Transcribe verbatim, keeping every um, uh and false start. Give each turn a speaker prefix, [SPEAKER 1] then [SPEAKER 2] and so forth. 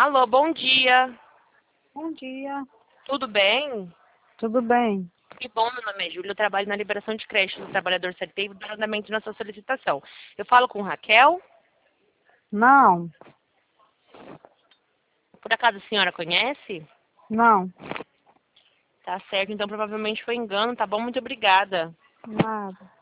[SPEAKER 1] Alô, bom dia.
[SPEAKER 2] Bom dia.
[SPEAKER 1] Tudo bem?
[SPEAKER 2] Tudo bem?
[SPEAKER 1] Que bom, meu nome é Júlia, eu trabalho na liberação de crédito do trabalhador C L T e do andamento na sua solicitação. Eu falo com Raquel?
[SPEAKER 2] Não,
[SPEAKER 1] Por acaso a senhora conhece?
[SPEAKER 2] não,
[SPEAKER 1] Tá certo, então provavelmente foi engano, tá bom? Muito obrigada.
[SPEAKER 2] nada.